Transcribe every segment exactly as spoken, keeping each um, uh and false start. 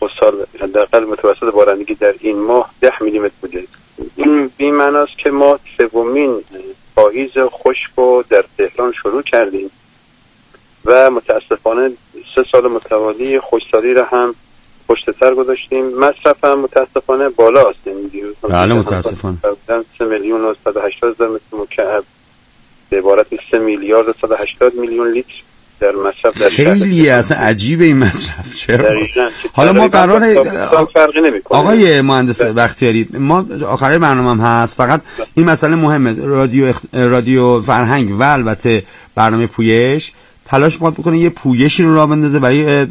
سال حداقل متوسط بارندگی در این ماه ده میلیمتر بوده. این بی معناست که ما سومین پاییز خشک رو در تهران شروع کردیم و متاسفانه سه سال متوالی خشکسالی را هم پشت سر گذاشتیم. مصرف هم متاسفانه بالاست. بله متاسفانه سه میلیون و صد و هشتاد هزار متر مکعب به عبارت سه میلیارد و صد و هشتاد میلیون لیتر در مصرف در خیلی اصلا عجیبه این مصرف. چرا حالا ما قرار فرقی آقای مهندس بختیاری ما آخر برنامه هم هست، فقط این مسئله مهمه. رادیو اخ... رادیو فرهنگ و البته برنامه پویش تلاش می‌کنه بکنه یه پویشی رو راه بندازه برای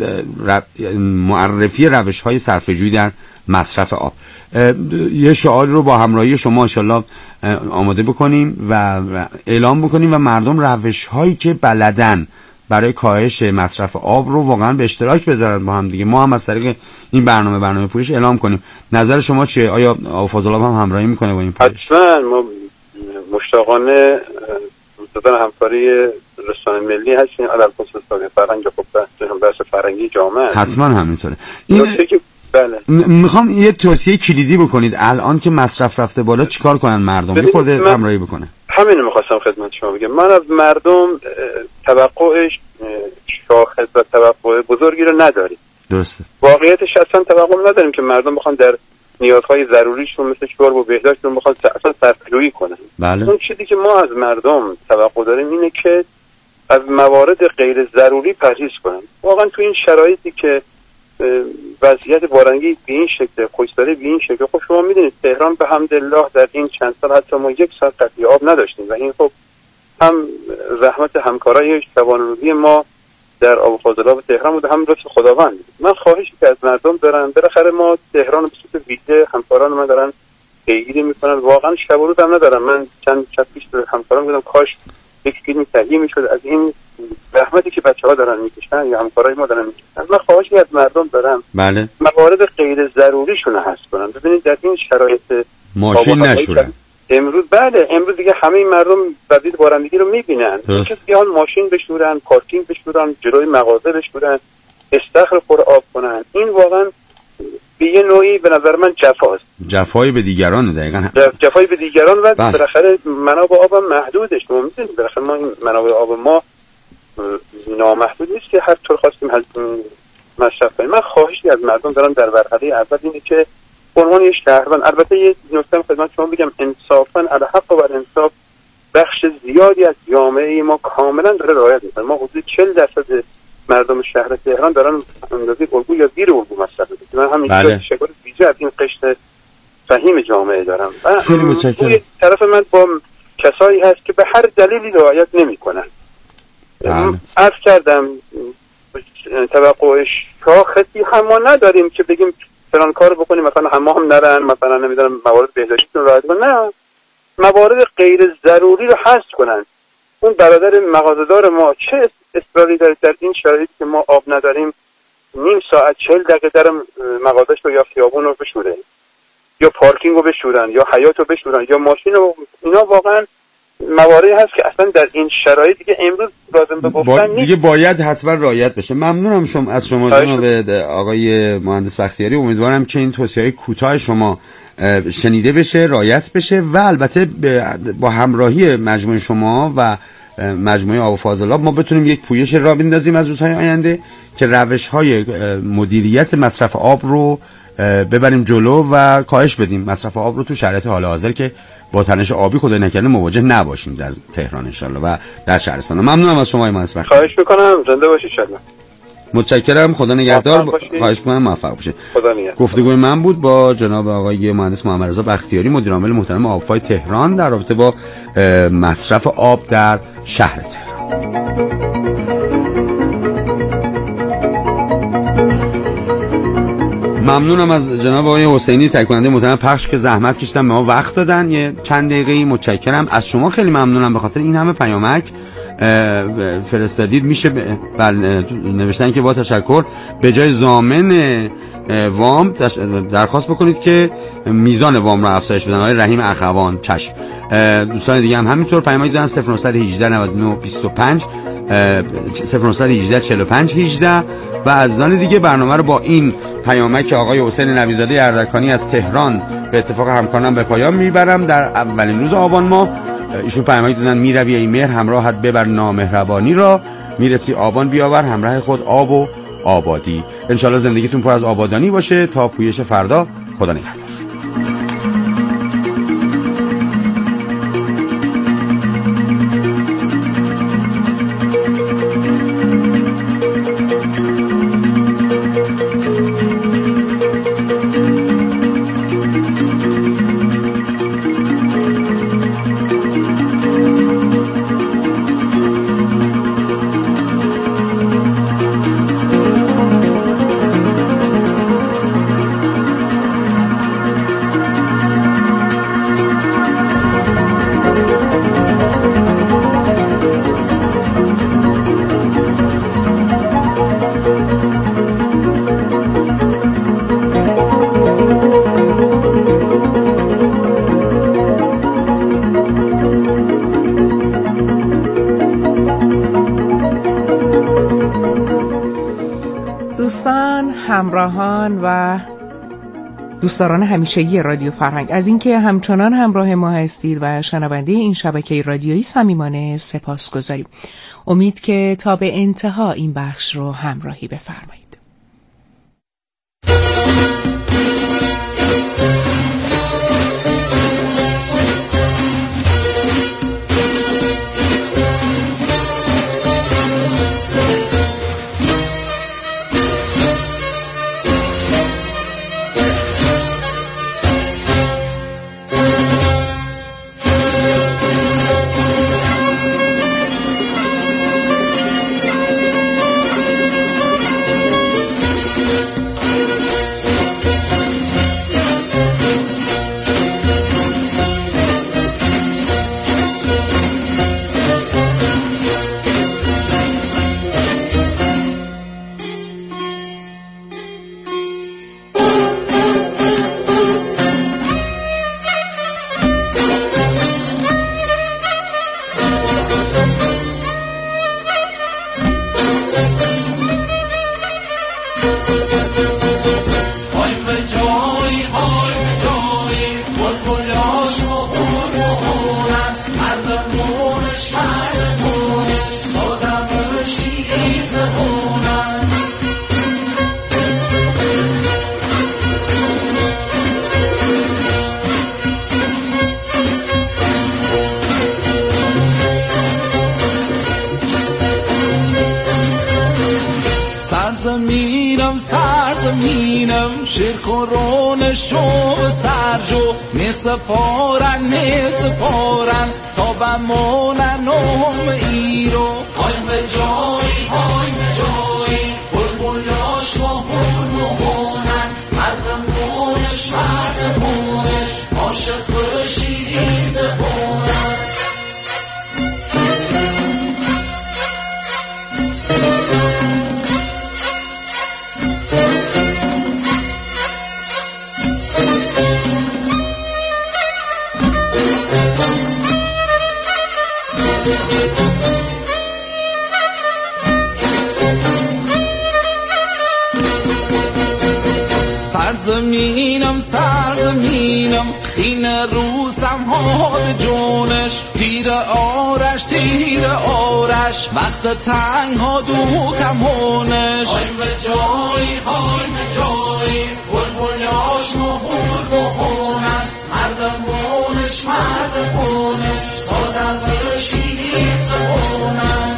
معرفی روش‌های صرفه‌جویی در مصرف آب. یه شعار رو با همراهی شما انشالله آماده بکنیم و اعلام بکنیم و مردم روش‌هایی که بلدن برای کاهش مصرف آب رو واقعا به اشتراک بذارن با هم دیگه. ما هم از طریق این برنامه برنامه پویش اعلام کنیم. نظر شما چیه؟ آیا آقا فاضل آب هم همراهی میکنه با این پویش؟ حتما ما مشتاقانه مستدان همکاری رسانه ملی هستیم. علل خصوص فرهنگ خب بحث فرهنگی جامعه حتما همینطوره. این بله. میخوام یه توصیه کلیدی بکنید الان که مصرف رفته بالا چیکار کنن مردم؟ یه خورده همراهی بکنه. همین میخواستم خدمت شما بگم. من از مردم توقعش شاخص و توقع بزرگی رو نداریم. درسته. واقعیتش اصلا توقع نداریم که مردم بخوان در نیازهای ضروریشون مثل شرب و بهداشتشون بخوان اصلا صرفه‌جویی کنن. بله. اون چیزی که ما از مردم توقع داریم اینه که از موارد غیر ضروری پرهیز کنن. واقعا تو این شرایطی که وضعیت بارندگی به این شکل، خشکسالی به این شکل، خب شما میدونید تهران به حمدالله در این چند سال حتی ما یک ساعت قطعی آب نداشتیم و این خب هم رحمت همکارای شبانه‌روزی ما در آب فاضلاب تهران بود، هم لطف خداوند. من خواهشی که از مردم دارم، بالاخره ما تهران به صورت ویژه همکاران من دارن پیگیری میکنن، واقعا شب و روز هم ندارم. من چند شب پیش به همکاران گفتم کاش یک فیلم تهیه میشد از این زحمتی که بچه‌ها دارن میکشن یا همکارای ما دارن میکشن. من خواهشی از مردم دارم بله موارد غیر ضروریشون رو حذف کنن. ببینید در این شرایط ماشین نشورن امروز بله امروز دیگه همه مردم وضعیت بارندگی رو میبینن. کسی حال ماشین بشورن، پارکینگ بشورن، جلوی مغازه بشورن، استخر پر آب کنن. این واقعا به یه نوعی به نظر من جفاست. جفایی به دیگران دقیقاً. جفایی به دیگران و بالاخره منابع آب محدوده. شما میدونید بالاخره ما این منابع آب ما نامحدود نیست که هر طور خواستیم مصرف کنیم. من خواهشی از مردم دارم در مرحله اول اینه که عنوان یک شهروند، البته یه نکته خدمت شما بگم، انصافاً الحق و الانصاف بخش زیادی از جامعه ما کاملا داره رعایت میکنه. ما حدود چهل درصد مردم شهر تهران دارن اندازه الگو یا زیر الگو مصرف میکنن. من همین بله. تشکر ویژه از این قشر فهیم جامعه دارم. خیلی متشکرم. طرف من با کسایی هست که به هر دلیلی رعایت نمیکنن. عرض کردم توقعش شاخصی هم ما نداریم که بگیم فلان کارو بکنیم، مثلا حمام نرن، مثلا نمیدونم موارد بهداشتیتون رعایت کنن. نه، موارد غیر ضروری رو حذف کنن. اون برادر مغازه‌دار ما چه اصراری داره در این شرایطی که ما آب نداریم نیم ساعت چهل دقیقه در مغازش رو یا خیابون رو بشوره یا پارکینگ رو بشورن یا حیاط رو بشورن یا ماشین رو. اینا واقعا مواردی هست که اصلا در این شرایط دیگه امروز لازم به گفتن نیست. دیگه باید حتما رعایت بشه. ممنونم شما از شما جناب آقای مهندس بختیاری. امیدوارم که این توصیه‌های کوتاه شما شنیده بشه، رعایت بشه و البته با همراهی مجموعه شما و مجموعه آب و فاضلاب ما بتونیم یک پویش راه بندازیم از روزهای آینده که روش‌های مدیریت مصرف آب رو ببریم جلو و کاهش بدیم مصرف آب رو تو شرایط حال حاضر که با تنش آبی خدای نکرده مواجه نباشیم در تهران ان شاءالله و در شهرستان. ممنونم از شما مهندس بختیاری. خواهش می‌کنم زنده باشید. شادم. متشکرم. خدا نگهدار. خواهش می‌کنم موفق باشید. خدا نگهدار. گفتگوی من بود با جناب آقای مهندس محمد رضا بختیاری، مدیر عامل محترم آبفای تهران در رابطه با مصرف آب در شهر تهران. ممنونم از جناب آقای حسینی تهیه کننده محترم پخش که زحمت کشیدن به ما وقت دادن یه چند دقیقه‌ای. متشکرم از شما، خیلی ممنونم به خاطر این همه پیامک فرستادید. میشه بل نوشتن که با تشکر به جای ضامن وام درخواست بکنید که میزان وام رو افزایش بدن. آقای رحیم اخوان چشم. دوستان دیگه هم همینطور پیامک دادن صفر نه یک هشت نه نه دو نه دو پنج صفر نه یک هشت چهل و پنج هجده و از دان دیگه برنامه رو با این پیامک آقای حسین نویزاده اردکانی از تهران به اتفاق همکارانم به پایان میبرم. در اولین روز آبان ماه ایشون پیامک دادن میروی ای مهر همراهت ببر نامهربانی را، میرسی آبان بیاور همراه خود آب و آبادی. انشالله زندگیتون پر از آبادانی باشه. تا پویش فردا، خدا نگهدار. دوستان، همراهان و دوستداران همیشگی رادیو فرهنگ، از اینکه همچنان همراه ما هستید و شنونده این شبکه رادیویی صمیمانه سپاسگزاریم. امید که تا به انتها این بخش رو همراهی بفرمایید. سرزمینم سرزمینم شیرخورون شو سرجو میسپارن میسپارن تا بمونن نوم ایرو های به جایی های به جایی بلبلاش و هرمونن مردمونش مردمونش عاشق شیرین زبونن سرزمینم سرزمینم خین روزم هاد جونش تیر آرش تیر آرش وقت تنها دو کمونش های به جایی های به جایی بلبلاش مهور بهونن مردمونش مردمونش صادق شیرین زبونن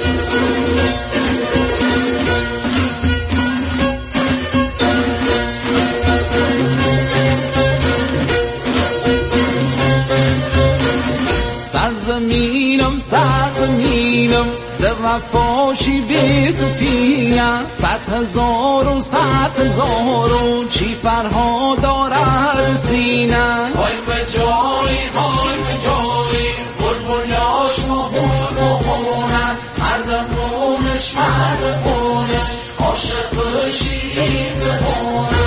سرزمینم سرزمینم ده وفاشی بیستیم صد هزار و صد هزار و چی پرها دارد سینه های به جایی های به جایی بلبلاش مهور بهونن مردمونش مردمونش عاشق شیرین زبونن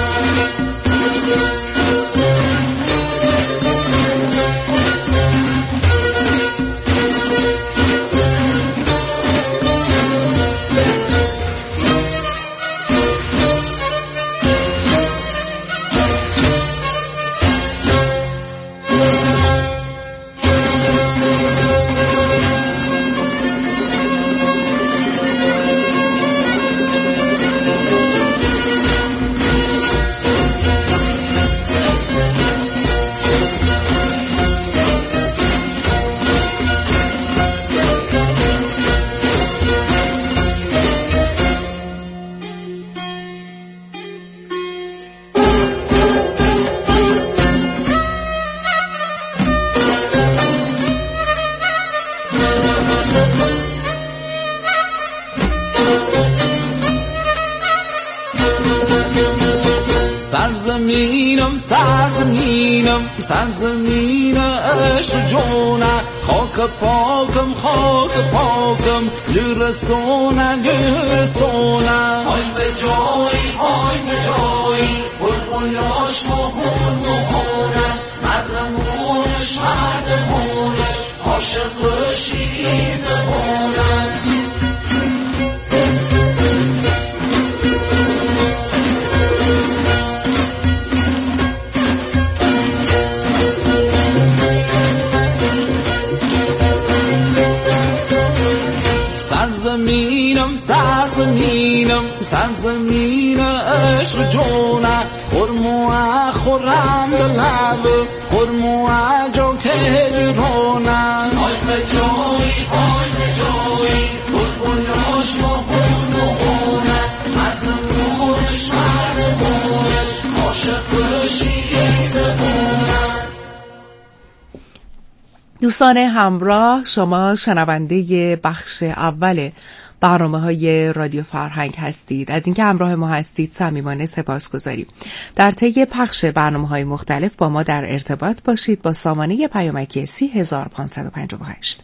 سرزمینم سرزمینم سرزمین عشق جونه خاک پاکم خاک پاکم لرسونه لرسونه های به جایی های به جایی بلبلاش مهون مهونه مردمونش مردمونش عاشق شیرین زبونه سرزمینم سرزمینم سرزمین عشق جونه خرموه خورم دلب خرموه جو که رونه های به جایی های به جایی بلبلاش مهون مهونه مردمونش مردمونش عاشق شیرین زبونه. دوستان همراه، شما شنونده بخش اول برنامه های رادیو فرهنگ هستید. از اینکه همراه ما هستید صمیمانه سپاسگزاریم. در طی پخش برنامه های مختلف با ما در ارتباط باشید با سامانه پیامکی سی هزار و پانصد و پنجاه و هشت.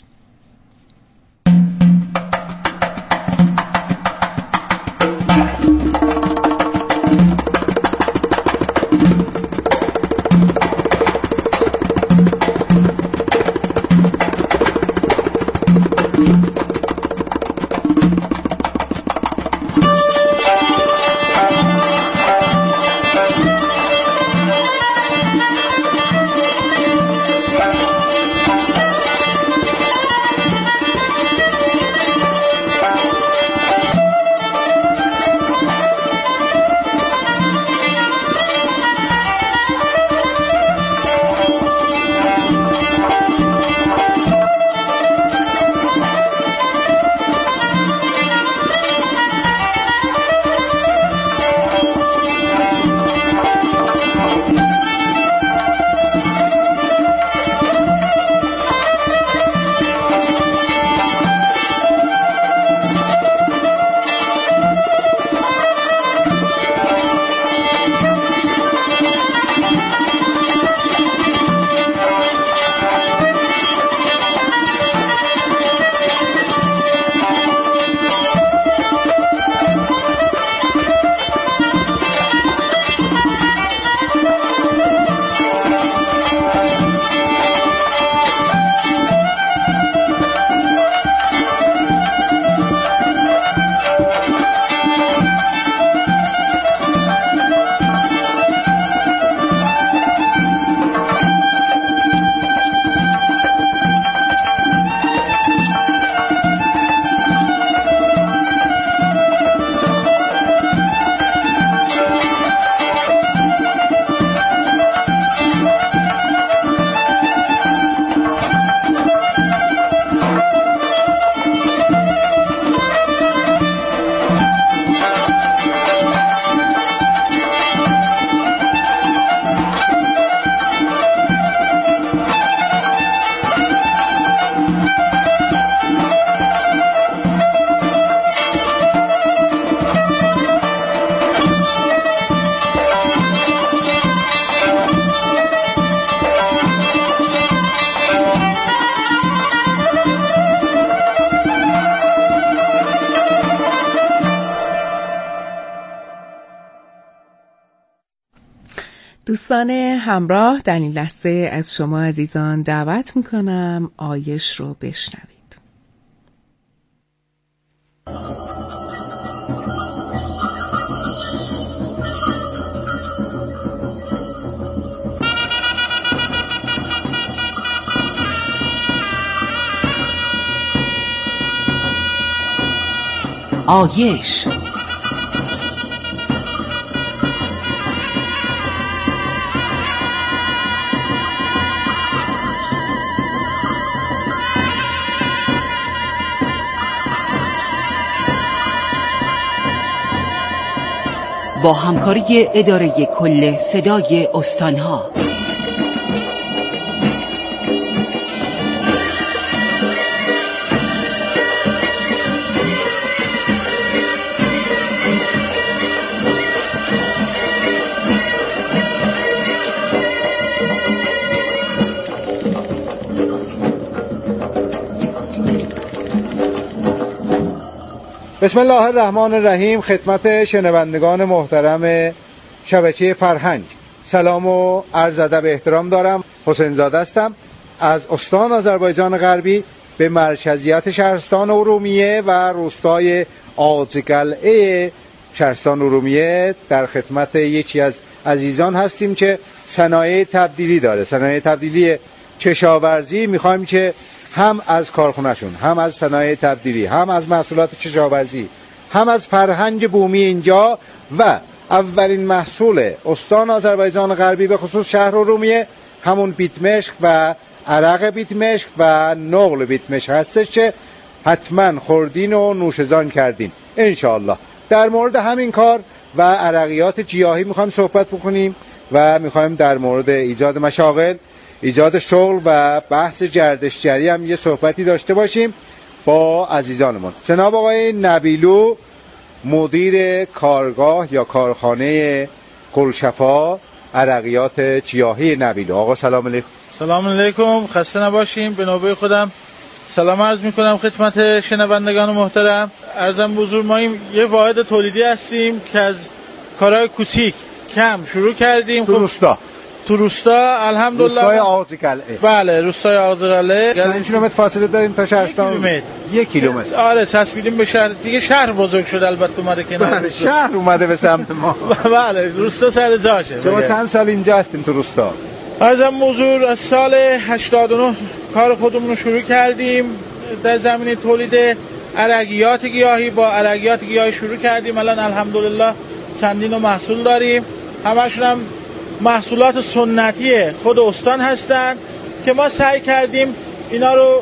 دوستان همراه، در این لحظه از شما عزیزان دعوت میکنم آیش رو بشنوید. آیش با همکاری اداره کل صدای استانها. بسم الله الرحمن الرحیم. خدمت شنوندگان محترم شبکه فرهنگ سلام و عرض ادب احترام دارم. حسین زاده هستم از استان آذربایجان غربی به مرکزیت شهرستان ارومیه و روستای آزقلعه شهرستان ارومیه در خدمت یکی از عزیزان هستیم که صنایع تبدیلی داره، صنایع تبدیلی کشاورزی. میخوایم که هم از کارخونهشون، هم از صنایع تبدیلی، هم از محصولات کشاورزی، هم از فرهنگ بومی اینجا و اولین محصول استان آذربایجان غربی به خصوص شهر ارومیه همون بیتمشک و عرق بیتمشک و نقل بیتمشک هستش که حتما خوردین و نوشزان کردین انشاءالله. در مورد همین کار و عرقیات گیاهی میخوایم صحبت بکنیم و میخوایم در مورد ایجاد مشاغل، ایجاد شغل و بحث گردشگری هم یه صحبتی داشته باشیم با عزیزانمون. جناب آقای نبیلو، مدیر کارگاه یا کارخانه گلشفا عرقیات گیاهی نبیلو. آقا سلام علیکم. سلام علیکم، خسته نباشیم. به نوبه خودم سلام عرض میکنم خدمت شنوندگان محترم. عرضم بزرگ، ما این یه واحد تولیدی هستیم که از کارهای کوچیک کم شروع کردیم. تو روستا تو روستا الحمدلله. روستای آزقلعه. بله، روستای آزقلعه. چند کیلومتر فاصله داریم تا شهرستان؟ یک کیلومتر. یک کیلومتر. آره، چسبیدیم به شهر دیگه. شهر بزرگ شد البته، اومده کنار. بله، شهر اومده به سمت ما. بله، روستا سر جاشه. شما چند سال اینجا هستیم تو روستا؟ عرضم حضور، از سال هشتاد و نه کار خودمون رو شروع کردیم در زمینه تولید عرقیات گیاهی. با عرقیات گیاهی شروع کردیم. الان الحمدلله چندین محصول داریم. همشون هم محصولات سنتی خود استان هستن که ما سعی کردیم اینا رو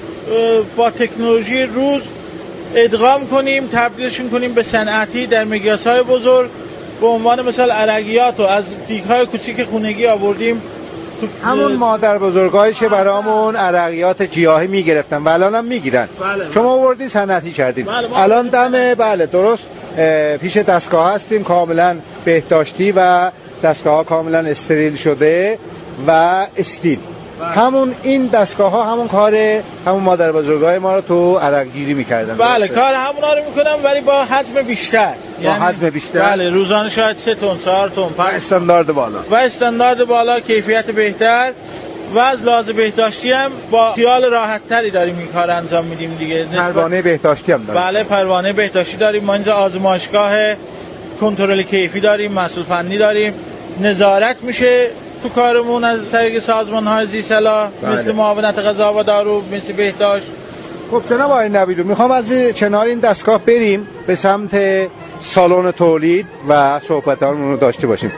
با تکنولوژی روز ادغام کنیم، تبدیلشون کنیم به صنعتی در مقیاس‌های بزرگ. به عنوان مثال عرقیات رو از دیگ‌های کوچیک خونگی آوردیم تو همون مادر بزرگایی که برامون عرقیات گیاهی میگرفتن و الان هم میگیرن. بله، شما آوردین صنعتی کردین. بله، الان دم بله درست پیش دستگاه هستیم، کاملا بهداشتی و دستگاه ها کاملا استریل شده و استیل. بله. همون این دستگاه ها همون کار همون مادر بزرگای ما رو تو عرق گیری میکردن. بله، کار همونا رو میکنم ولی با حجم بیشتر. با یعنی حجم بیشتر. بله، روزانه شاید سه تن، چهار تن. و استاندارد بالا. و استاندارد بالا، کیفیت بهتر و از لحاظ بهداشتی هم با خیال راحت تری داریم این کار انجام میدیم دیگه. پروانه بهداشتی هم داریم. بله، پروانه بهداشتی داریم. ما اینجا آزمایشگاه کنترل کیفی داریم، مسئول فنی داریم. نظارت میشه تو کارمون از طریق سازمان‌های ذی‌صلاح. بله. مثل معاونت غذا و دارو، مثل بهداشت. خب جناب آقای نبیلو، میخوام از کنار این دستگاه بریم به سمت سالن تولید و صحبت‌هامون رو داشته باشیم.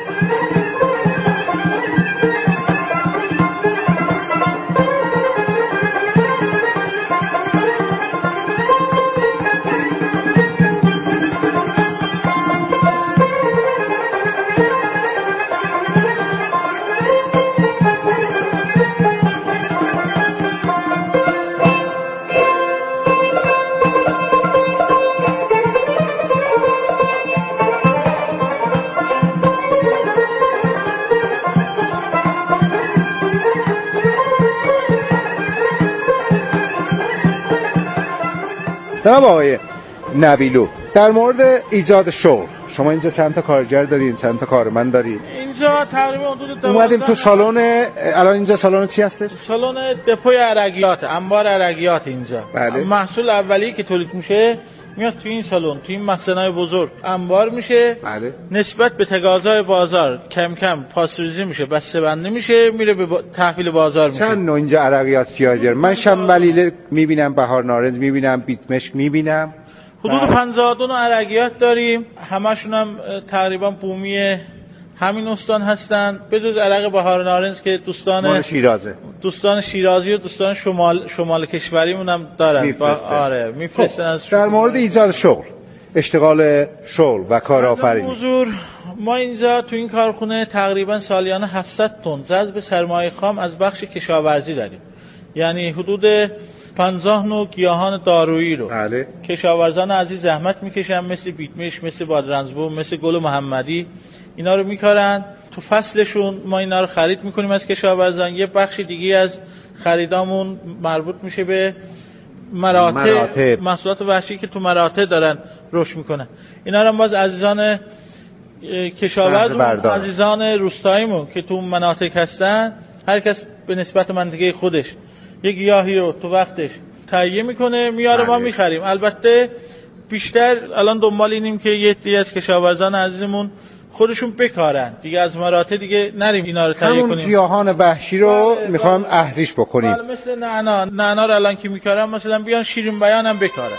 جناب آقای نبیلو، در مورد ایجاد شغل، شما اینجا چند تا کارگر دارین، چند تا کارمند دارین؟ اینجا تقریبا حدود اومدیم تو سالن. الان اینجا سالن چی هستش؟ سالن دپوی عرقیات، انبار عرقیات اینجا. بله. محصول اولیه که تولید میشه میاد تو این سالن، تو این مخزن‌های بزرگ انبار میشه. بله. نسبت به تقاضای بازار کم کم پاس‌ریزی میشه، بسته بندی میشه، میره به با... تحویل بازار میشه. چند نوع اینجا عرقیات گیاهی داریم؟ من شنبلیله میبینم، بهار نارنج میبینم، بیتمشک میبینم. حدود پنجاه و دو نوع عرقیات داریم. همشون هم تقریبا بومی همین استان هستن، به جز عرق بهار نارنج که دوستان شیرازه، دوستان شیرازی و دوستان شمال شمال کشوریمون هم دارن. با... آره میفرستن. خب. از در مورد ایجاد شغل، اشتغال شغل و کارآفرینی، حضور ما اینجا تو این کارخونه تقریبا سالیانه هفتصد تن جذب سرمایه خام از بخش کشاورزی داریم. یعنی حدود پنجاه نوع گیاهان دارویی رو بله. کشاورزان عزیز زحمت میکشن، مثل بیتمش، مثل بادرنجبو، مثل گل محمدی، اینا رو میکارن. تو فصلشون ما اینا رو خرید میکنیم از کشاورزان. یه بخش دیگه از خریدامون مربوط میشه به مراتع, مراتع. محصولات وحشی که تو مراتع دارن رشد میکنن. اینا رو باز عزیزان کشاورزمون، عزیزان روستاییمون که تو مناطق هستن، هر کس به نسبت منطقه خودش یک گیاهی رو تو وقتش تهیه میکنه میاره، ما میخریم. البته بیشتر الان دنبال اینیم که یه عده از کشاورزان عزیزمون خودشون بکارن دیگه، از مراتع دیگه نریم اینا رو تهیه کنیم. همون گیاهان وحشی رو میخوام اهلیش بکنیم. بله، مثل نعنا نعنا رو الان که میکارن مثلا بیان شیرین بیان هم بکارن.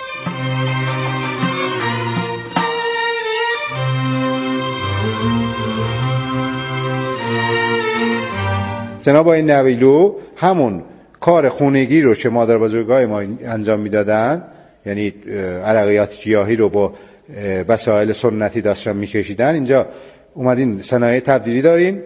جناب آقای نبیلو همون کار خونگی رو که مادر بزرگای ما انجام میدادن، یعنی عرقیات گیاهی رو با وسایل سنتی داشتن میکشیدن، اینجا اومدین صنایع تبدیلی دارین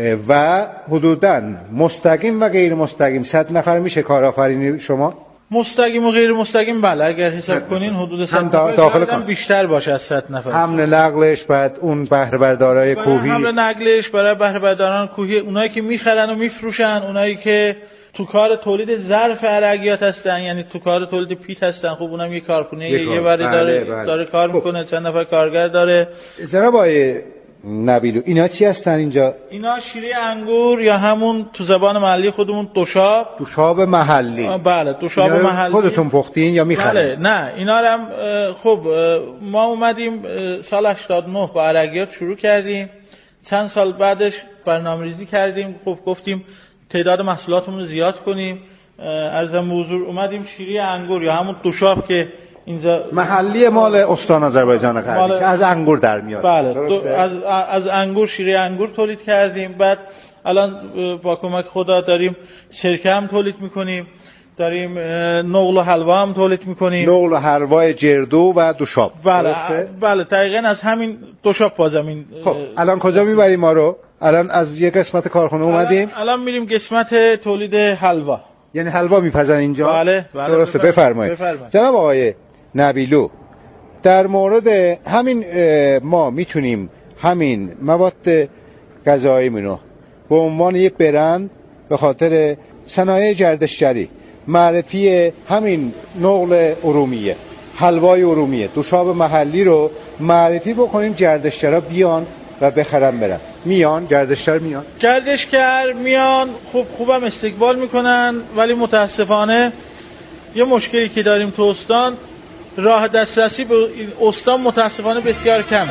و حدوداً مستقیم و غیر مستقیم صد نفر میشه کارآفرینی شما؟ مستقیم و غیر مستقیم بله، اگر حساب کنین حدود صد نفر، داخل شاید بیشتر باشه از صد نفر. حمل نقلش بعد اون بهره بردارای کوهی، حمل نقلش برای بهره برداران کوهی، اونایی که میخرن و میفروشن، اونایی که تو کار تولید ظرف عرقیات هستن، یعنی تو کار تولید پیت هستن. خب اونم یه کارخونه یه, یه بره داره بله بله. داره کار میکنه، چند نفر کارگر داره. جناب آقای نبیلو اینا چی هستن اینجا؟ اینا شیره انگور یا همون تو زبان محلی خودمون دوشاب. دوشاب محلی. بله دوشاب محلی. خودتون پختین یا میخرین؟ بله نه اینا رو هم خب ما اومدیم سال هشتاد و نه با عرقیات شروع کردیم، چند سال بعدش برنامه‌ریزی کردیم، خب گفتیم تعداد محصولاتمون رو زیاد کنیم. عرضم به حضور اومدیم شیره انگور یا همون دوشاب که اینجا محلی مال استان آذربایجان غربی از انگور در میاد. بله از از انگور شیره انگور تولید کردیم. بعد الان با کمک خدا داریم سرکه هم تولید میکنیم، داریم نقل و حلوا هم تولید میکنیم. نقل و حلوای جردو و دوشاب. بله بله دقیقاً از همین دوشاب پازمین. خب الان کجا میبریم ما رو؟ الان از یک قسمت کارخونه اومدیم، الان, الان میریم قسمت تولید حلوا. یعنی حلوا میپزن اینجا؟ بله بله درسته. بفرمایید جناب آقای نبیلو، در مورد همین ما میتونیم همین مواد غذایی منو به عنوان یک برند به خاطر صنایع گردشگری معرفی همین نقل ارومیه، حلوای ارومیه، دوشاب محلی رو معرفی بکنیم، گردشگرا بیان و بخرن برن. میان گردشگر میان گردشگر میان خوب خوبم استقبال میکنن، ولی متاسفانه یه مشکلی که داریم تو استان، راه دسترسی به استان متاسفانه بسیار کمه.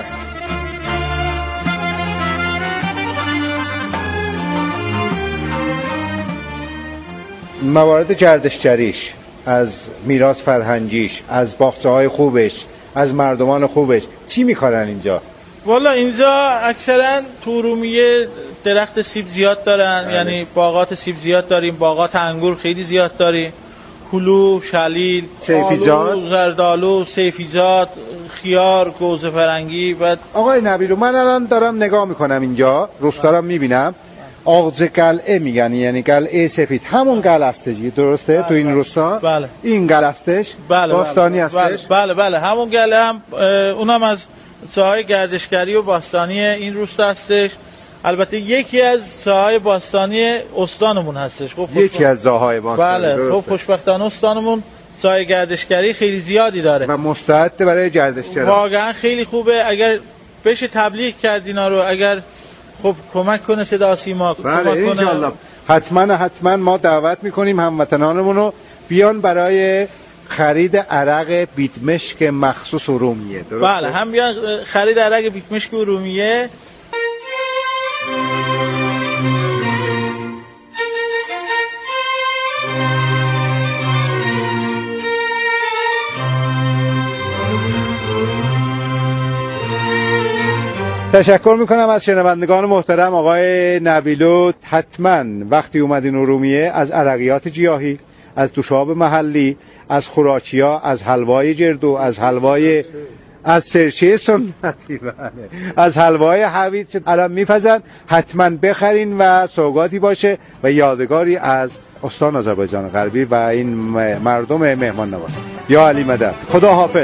موارد گردشگریش، از میراث فرهنگیش، از باغچه‌های خوبش، از مردمان خوبش چی می‌کارن اینجا؟ والا اینجا اکثرا تو ارومیه درخت سیب زیاد دارن، اه. یعنی باغات سیب زیاد داریم، باغات انگور خیلی زیاد داریم، هلو، شلیل، سیفیزاد، زردالو، سیفیزاد، خیار، گوزه فرنگی. بعد آقای نبیلو من الان دارم نگاه میکنم اینجا، روستا میبینم آغوز قلعه میگن، یعنی قلعه سفید، همون قلعه استش درسته؟ بله تو این روستا؟ بله. این قلعه استش؟ بله باستانی بله. استش؟ بله بله همون قلعه هم اونم از ساحه گردشگری و باستانی این روستا هستش. البته یکی از ساحه باستانی استانمون هستش. خب یکی از ساحه باستانی. بله خب خوشبختانه استانمون ساحه گردشگری خیلی زیادی داره و مستعد برای گردشگری. واقعا خیلی خوبه، اگر بشه تبلیغ کرد اینا رو، اگر خب کمک کنه صدا سیما بله کمک کنه، حتما حتما ما دعوت میکنیم هموطنانمون رو بیان برای خرید عرق بیتمشک مخصوص ارومیه. درسته؟ بله هم بیان خرید عرق بیتمشک ارومیه. تشکر میکنم از شنوندگان محترم. آقای نبیلو حتما وقتی اومدین ارومیه از عرقیات گیاهی، از دوشاب محلی، از خوراکیا، از حلوای جردو، از حلوای از سرچه سنتی، از حلوای حویج که الان میپزن، حتما بخرین و سوگاتی باشه و یادگاری از استان آذربایجان غربی و این مردم مهمان نواز. یا علی مدد. خدا حافظ.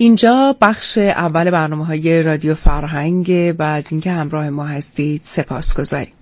اینجا بخش اول برنامه‌های رادیو فرهنگ و از اینکه همراه ما هستید سپاسگزاریم.